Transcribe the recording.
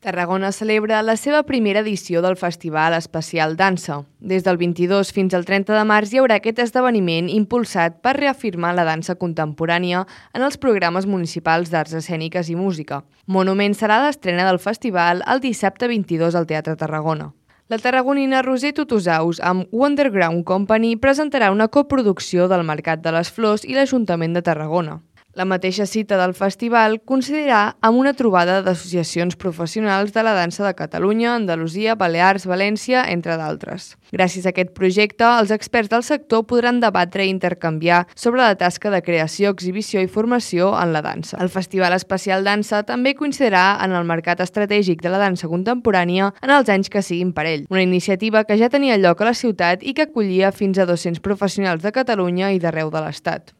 Tarragona celebra la seva primera edició del Festival Especial Dansa. Des del 22 fins al 30 de març hi haurà aquest esdeveniment impulsat per reafirmar la dansa contemporània en els programes municipals d'arts escèniques i música. Monument serà l'estrena del festival el dissabte 22 al Teatre Tarragona. La tarragonina Roser Tutusaus amb Wonderground Company presentarà una coproducció del Mercat de les Flors i l'Ajuntament de Tarragona. La mateixa cita del festival coincidirà amb una trobada d'associacions professionals de la dansa de Catalunya, Andalusia, Balears, València, entre d'altres. Gràcies a aquest projecte, els experts del sector podran debatre i intercanviar sobre la tasca de creació, exhibició i formació en la dansa. El Festival Especial Dansa també coincidirà en el mercat estratègic de la dansa contemporània en els anys que siguin per ell, una iniciativa que ja tenia lloc a la ciutat i que acollia fins a 200 professionals de Catalunya i d'arreu de l'Estat.